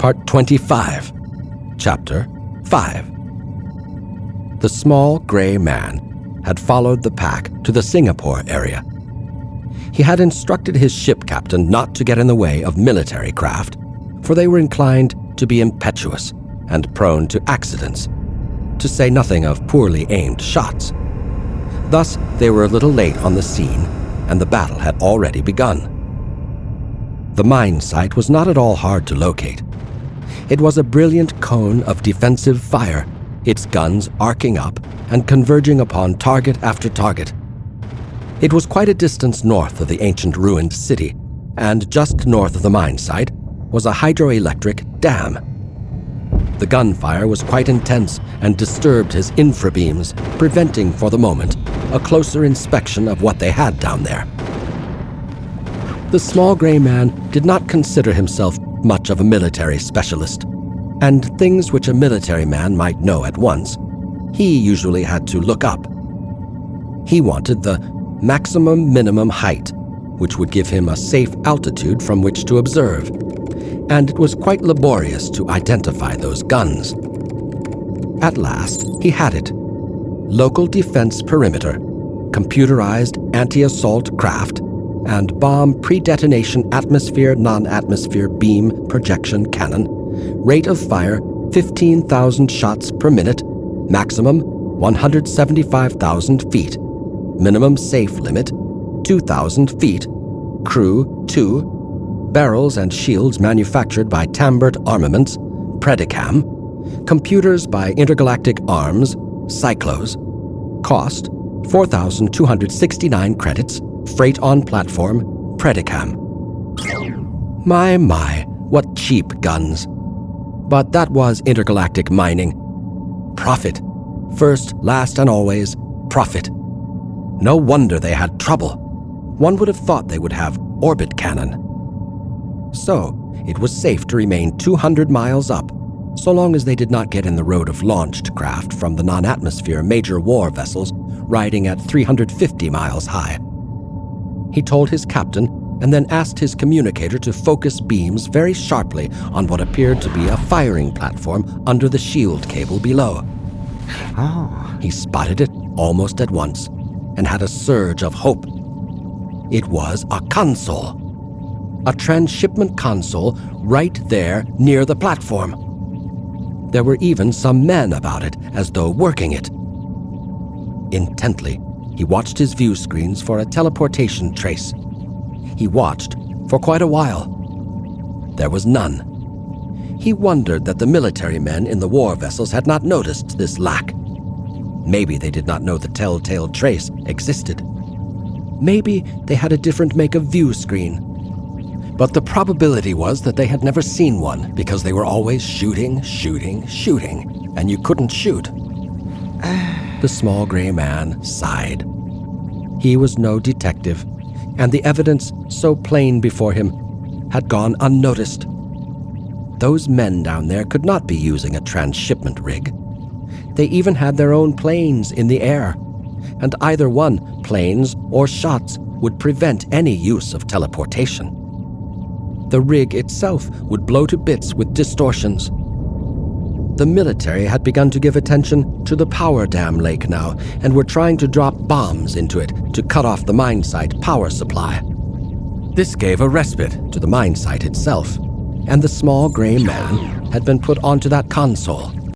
Part 25, Chapter 5. The small gray man had followed the pack to the Singapore area. He had instructed his ship captain not to get in the way of military craft, for they were inclined to be impetuous and prone to accidents, to say nothing of poorly aimed shots. Thus, they were a little late on the scene, and the battle had already begun. The mine site was not at all hard to locate. It was a brilliant cone of defensive fire, its guns arcing up and converging upon target after target. It was quite a distance north of the ancient ruined city, and just north of the mine site was a hydroelectric dam. The gunfire was quite intense and disturbed his infrabeams, preventing for the moment a closer inspection of what they had down there. The small gray man did not consider himself much of a military specialist, and things which a military man might know at once, he usually had to look up. He wanted the maximum minimum height, which would give him a safe altitude from which to observe, and it was quite laborious to identify those guns. At last, he had it. Local defense perimeter, computerized anti-assault craft, and bomb pre-detonation atmosphere non-atmosphere beam projection cannon, rate of fire 15,000 shots per minute, maximum 175,000 feet, minimum safe limit 2,000 feet, crew 2, barrels and shields manufactured by Tambert Armaments, Predicam, computers by Intergalactic Arms, Cyclos, cost 4,269 credits, freight on platform, Predicam. My, what cheap guns. But that was intergalactic mining. Profit. First, last, and always, profit. No wonder they had trouble. One would have thought they would have orbit cannon. So, it was safe to remain 200 miles up, so long as they did not get in the road of launched craft from the non-atmosphere major war vessels riding at 350 miles high. He told his captain and then asked his communicator to focus beams very sharply on what appeared to be a firing platform under the shield cable below. He spotted it almost at once and had a surge of hope. It was a console. A transshipment console right there near the platform. There were even some men about it as though working it. Intently, he watched his view screens for a teleportation trace. He watched for quite a while. There was none. He wondered that the military men in the war vessels had not noticed this lack. Maybe they did not know the telltale trace existed. Maybe they had a different make of view screen. But the probability was that they had never seen one because they were always shooting, and you couldn't shoot. The small gray man sighed. He was no detective, and the evidence so plain before him had gone unnoticed. Those men down there could not be using a transshipment rig. They even had their own planes in the air, and either one, planes or shots, would prevent any use of teleportation. The rig itself would blow to bits with distortions. The military had begun to give attention to the power dam lake now, and were trying to drop bombs into it to cut off the mine site power supply. This gave a respite to the mine site itself, and the small gray man had been put onto that console.